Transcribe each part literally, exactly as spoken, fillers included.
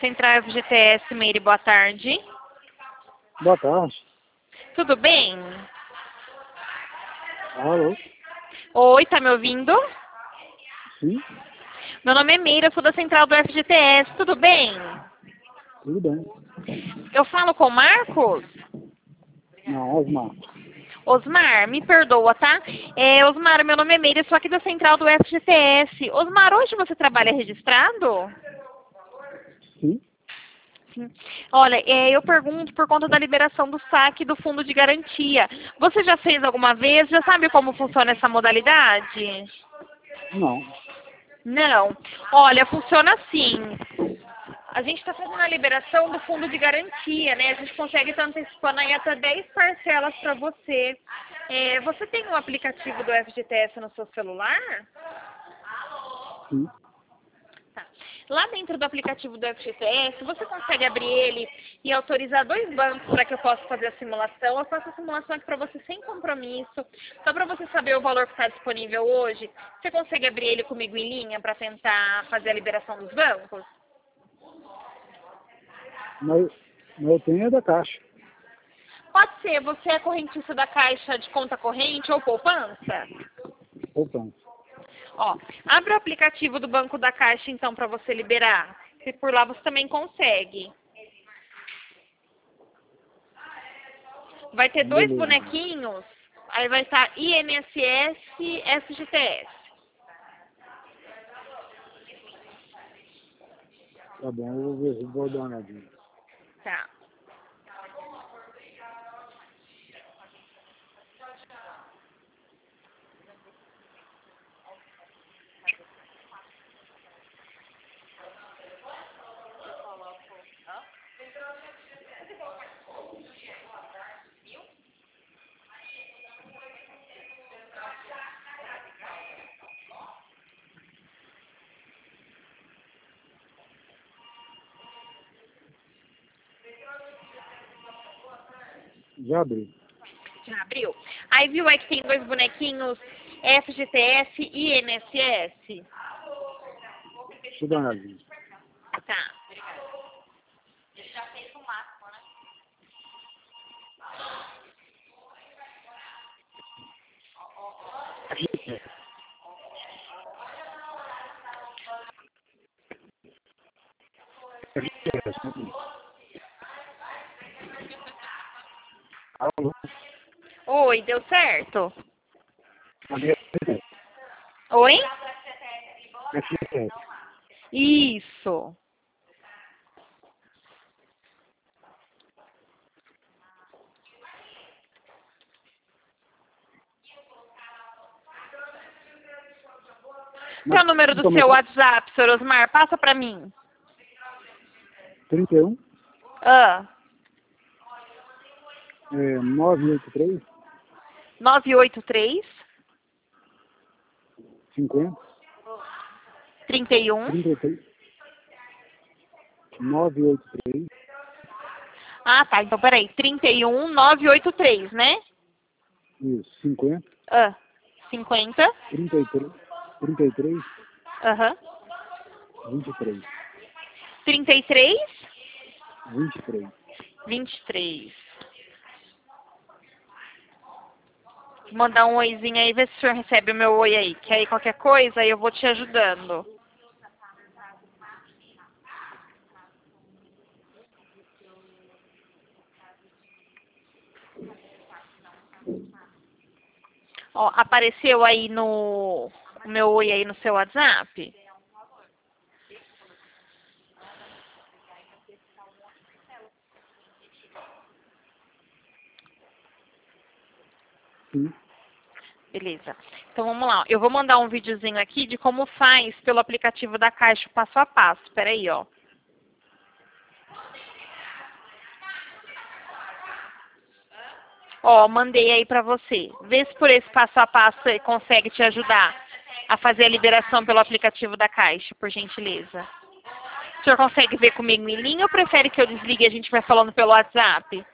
Central F G T S, Meire, boa tarde. Boa tarde. Tudo bem? Alô? Oi, tá me ouvindo? Sim, Meu nome é Meire, eu sou da Central do F G T S, tudo bem? tudo bem. Eu falo com o Marcos? Não, Osmar. Osmar, me perdoa, tá? É, Osmar, meu nome é Meire, eu sou aqui da Central do F G T S. Osmar, hoje você trabalha registrado? Sim, Sim. Olha, é, eu pergunto por conta da liberação do saque do fundo de garantia. Você já fez alguma vez? Já sabe como funciona essa modalidade? não. Não. Olha, funciona assim. A gente está fazendo a liberação do fundo de garantia, né? A gente consegue estar antecipando aí até dez parcelas para você. É, você tem um aplicativo do F G T S no seu celular? Sim, Tá. Lá dentro do aplicativo do F G T S, você consegue abrir ele e autorizar dois bancos para que eu possa fazer a simulação. Eu faço a simulação aqui para você sem compromisso, só para você saber o valor que está disponível hoje. Você consegue abrir ele comigo em linha para tentar fazer a liberação dos bancos? mas, mas eu tenho é da Caixa. Pode ser, você é correntista da Caixa de conta corrente ou poupança? Poupança. Ó, abre o aplicativo do Banco da Caixa então para você liberar. Se por lá você também consegue. Vai ter dois Beleza. bonequinhos, aí vai estar I N S S e F G T S. Tá bom, eu vou ver, vou dar uma olhadinha. Tá. Já abri. Já abriu? Aí viu aí que tem dois bonequinhos F G T S e I N S S? Deixa eu dar uma olhadinha. Tá. Alô? Oi, deu certo? Cadê? Oi? F G T S. Isso. Qual é o número do seu WhatsApp, senhor Osmar? Passa pra mim. trinta e um, Ah, é, nove oito três, nove oito três, cinquenta, trinta e um. trinta e três, nove oito três, Ah, tá. Então, peraí. trinta e um, nove oito três, né? isso, cinquenta, Ah, cinquenta. trinta e três, trinta e três, Aham. vinte e três, trinta e três, vinte e três. vinte e três. Vou mandar um oizinho aí, ver se o senhor recebe o meu oi aí. Que aí qualquer coisa, aí eu vou te ajudando. Ó, apareceu aí no... o meu oi aí no seu WhatsApp? Sim, Beleza. Então vamos lá. Eu vou mandar um videozinho aqui de como faz pelo aplicativo da Caixa passo a passo. Espera aí, ó. Ó, mandei aí pra você. Vê se por esse passo a passo ele consegue te ajudar a fazer a liberação pelo aplicativo da Caixa, por gentileza. O senhor consegue ver comigo em linha ou prefere que eu desligue e a gente vai falando pelo WhatsApp?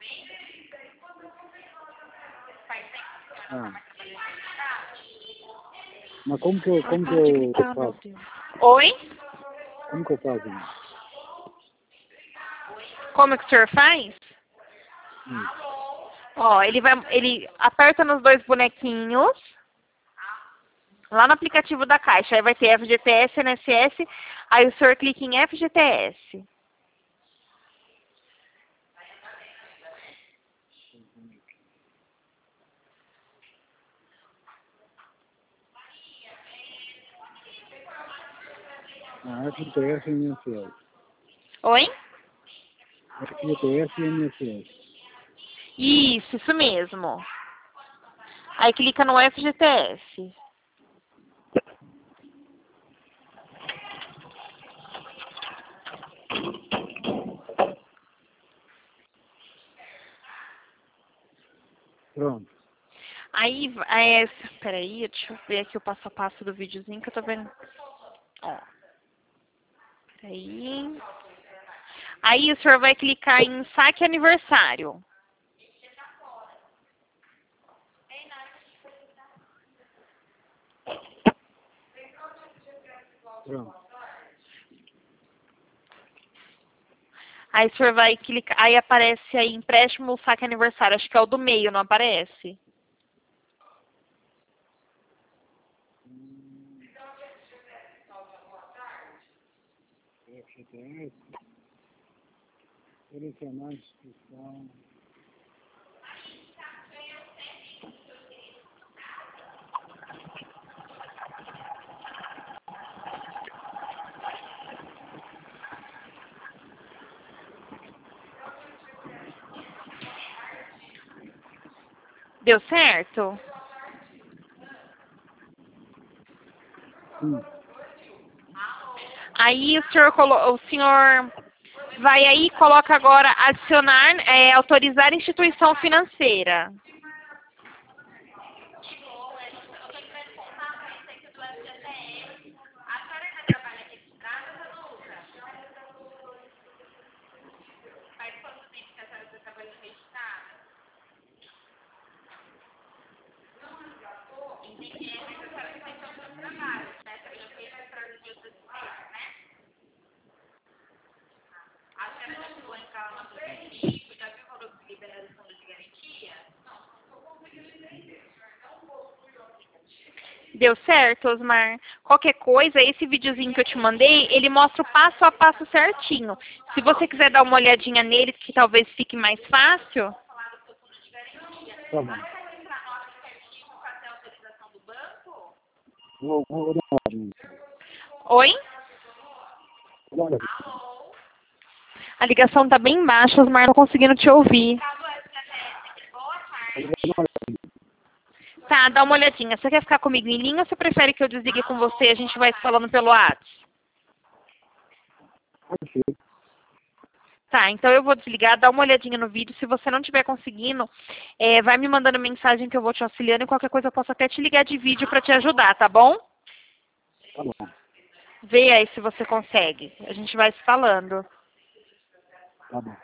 Ah. Mas como que eu, como que Para de eu gritar, meu faço? Deus. Oi? Como que eu faço? Né? Como que o senhor faz? Hum. Ó, ele vai, ele aperta nos dois bonequinhos, lá no aplicativo da Caixa, aí vai ter F G T S, I N S S, aí o senhor clica em F G T S. Ah, F G T S e I N S S. Oi? F G T S e I N S S. Isso, isso mesmo. Aí clica no F G T S. Pronto. Aí, é, peraí, deixa eu ver aqui o passo a passo do videozinho que eu tô vendo. Ó. Peraí. Aí o senhor vai clicar em saque aniversário. Pronto. Aí o senhor vai clicar, aí aparece aí empréstimo saque aniversário. Acho que é o do meio, não aparece? F G T S. Selecionar a instituição. Deu certo? Sim. Aí o senhor, colo- o senhor vai aí e coloca agora adicionar, é, autorizar instituição financeira. Deu certo, Osmar? Qualquer coisa, esse videozinho que eu te mandei, ele mostra o passo a passo certinho. Se você quiser dar uma olhadinha nele, que talvez fique mais fácil. Tá bom. Vou, vou dar uma olhadinha. Oi? Vou dar uma olhadinha. A ligação tá bem baixa, Osmar, não tô conseguindo te ouvir. Eu vou dar uma olhadinha. Tá, dá uma olhadinha. Você quer ficar comigo em linha ou você prefere que eu desligue com você e a gente vai se falando pelo WhatsApp? Pode ser. Tá, então eu vou desligar, dá uma olhadinha no vídeo. Se você não estiver conseguindo, é, vai me mandando mensagem que eu vou te auxiliando e qualquer coisa eu posso até te ligar de vídeo pra te ajudar, tá bom? Tá bom. Vê aí se você consegue. A gente vai se falando. Tá bom.